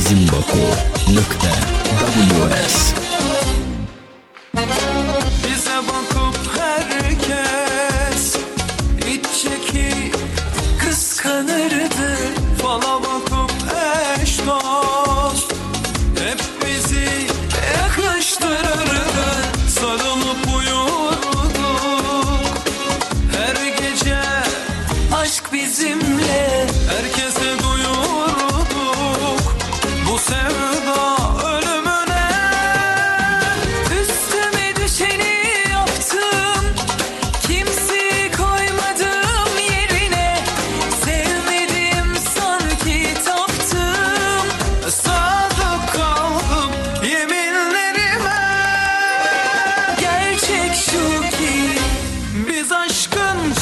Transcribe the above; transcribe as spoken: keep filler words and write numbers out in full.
zimbako nokta ws. Bize bakıp herkes iç çekip kıskanırdı. Fala bakıp eş dost hep bizi yakıştırırdı. Sarılıp uyurduk her gece, aşk bizimle herkese duyurduk. Bu sevda ölümüne üstüme düşeni yaptım. Kimseyi koymadım yerine, sevmedim sanki taptım. Sadık kaldım yeminlerime. Gerçek şu ki biz aşkın